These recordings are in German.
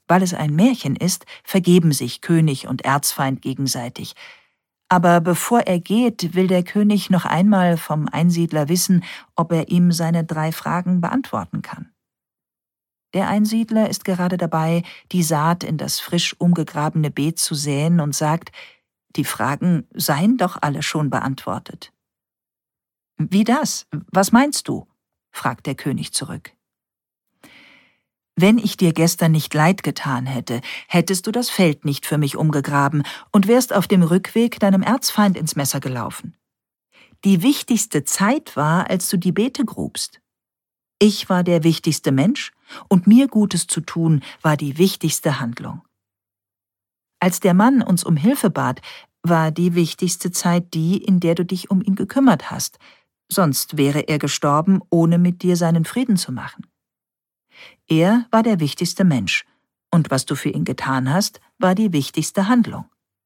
Weil es ein Märchen ist, vergeben sich König und Erzfeind gegenseitig. Aber bevor er geht, will der König noch einmal vom Einsiedler wissen, ob er ihm seine 3 Fragen beantworten kann. Der Einsiedler ist gerade dabei, die Saat in das frisch umgegrabene Beet zu säen und sagt, die Fragen seien doch alle schon beantwortet. »Wie das? Was meinst du?« fragt der König zurück. »Wenn ich dir gestern nicht leid getan hätte, hättest du das Feld nicht für mich umgegraben und wärst auf dem Rückweg deinem Erzfeind ins Messer gelaufen. Die wichtigste Zeit war, als du die Beete grubst. Ich war der wichtigste Mensch und mir Gutes zu tun war die wichtigste Handlung. Als der Mann uns um Hilfe bat, war die wichtigste Zeit die, in der du dich um ihn gekümmert hast, sonst wäre er gestorben, ohne mit dir seinen Frieden zu machen. Er war der wichtigste Mensch, und was du für ihn getan hast, war die wichtigste Handlung.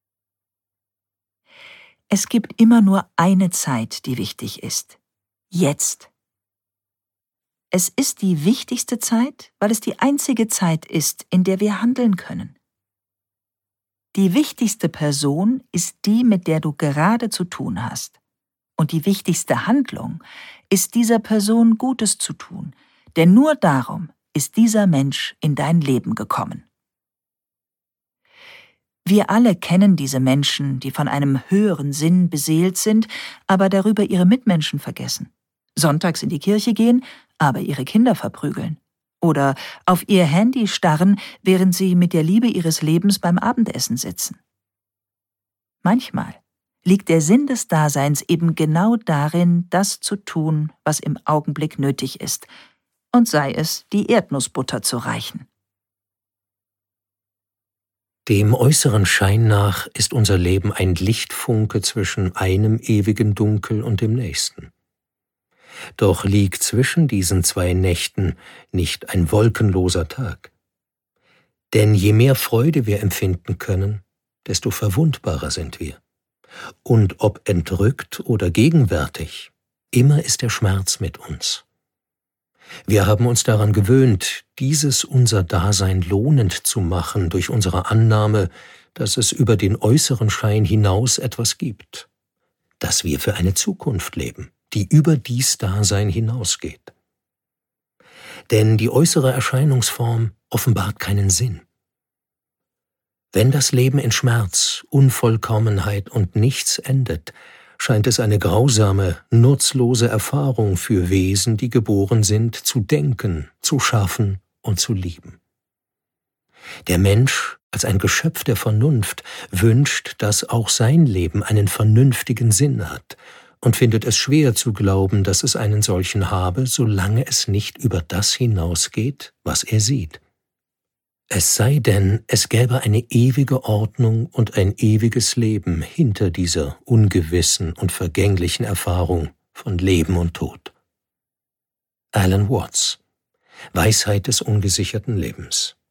Es gibt immer nur eine Zeit, die wichtig ist. Jetzt. Es ist die wichtigste Zeit, weil es die einzige Zeit ist, in der wir handeln können. Die wichtigste Person ist die, mit der du gerade zu tun hast. Und die wichtigste Handlung ist dieser Person Gutes zu tun, denn nur darum ist dieser Mensch in dein Leben gekommen. Wir alle kennen diese Menschen, die von einem höheren Sinn beseelt sind, aber darüber ihre Mitmenschen vergessen. Sonntags in die Kirche gehen, aber ihre Kinder verprügeln. Oder auf ihr Handy starren, während sie mit der Liebe ihres Lebens beim Abendessen sitzen. Manchmal liegt der Sinn des Daseins eben genau darin, das zu tun, was im Augenblick nötig ist, und sei es, die Erdnussbutter zu reichen. Dem äußeren Schein nach ist unser Leben ein Lichtfunke zwischen einem ewigen Dunkel und dem nächsten. Doch liegt zwischen diesen 2 Nächten nicht ein wolkenloser Tag. Denn je mehr Freude wir empfinden können, desto verwundbarer sind wir. Und ob entrückt oder gegenwärtig, immer ist der Schmerz mit uns. Wir haben uns daran gewöhnt, dieses unser Dasein lohnend zu machen durch unsere Annahme, dass es über den äußeren Schein hinaus etwas gibt, dass wir für eine Zukunft leben, die über dies Dasein hinausgeht. Denn die äußere Erscheinungsform offenbart keinen Sinn. Wenn das Leben in Schmerz, Unvollkommenheit und nichts endet, scheint es eine grausame, nutzlose Erfahrung für Wesen, die geboren sind, zu denken, zu schaffen und zu lieben. Der Mensch, als ein Geschöpf der Vernunft, wünscht, dass auch sein Leben einen vernünftigen Sinn hat und findet es schwer zu glauben, dass es einen solchen habe, solange es nicht über das hinausgeht, was er sieht. Es sei denn, es gäbe eine ewige Ordnung und ein ewiges Leben hinter dieser ungewissen und vergänglichen Erfahrung von Leben und Tod. Alan Watts, Weisheit des ungesicherten Lebens.